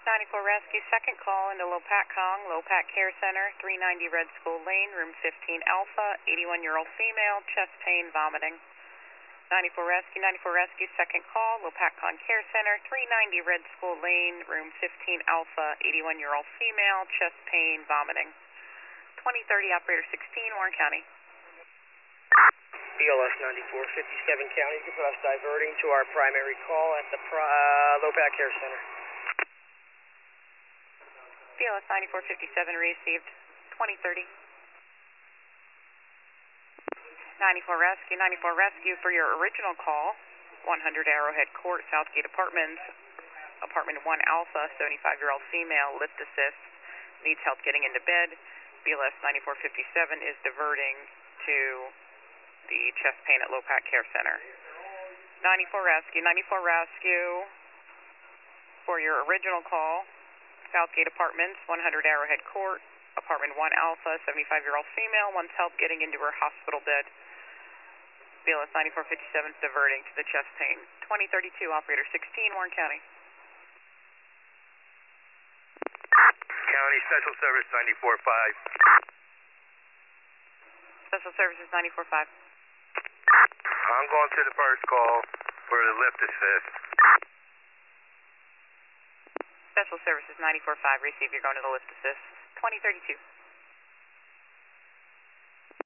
94 Rescue, second call into Lopat Kong, Lopat Care Center, 390 Red School Lane, room 15 Alpha, 81-year-old female, chest pain, vomiting. 94 Rescue, second call, Lopat Kong Care Center, 390 Red School Lane, room 15 Alpha, 81-year-old female, chest pain, vomiting. 2030 Operator 16, Warren County. BLS 9457 County, you can put us diverting to our primary call at the Lopat Care Center. BLS 9457 received, 2030. 94 Rescue, for your original call, 100 Arrowhead Court, Southgate Apartments, Apartment 1 Alpha, 75-year-old female, lift assist, needs help getting into bed. BLS 9457 is diverting to the chest pain at Lopat Care Center. 94 Rescue, for your original call, Southgate Apartments, 100 Arrowhead Court, Apartment 1 Alpha, 75-year-old female, wants help getting into her hospital bed. BLS 9457 is diverting to the chest pain. 2032, Operator 16, Warren County. County Special Service 94.5. Special Services 94.5. I'm going to the first call for the lift assist. Special Services 94.5, receive, you're going to the lift assist. 2032.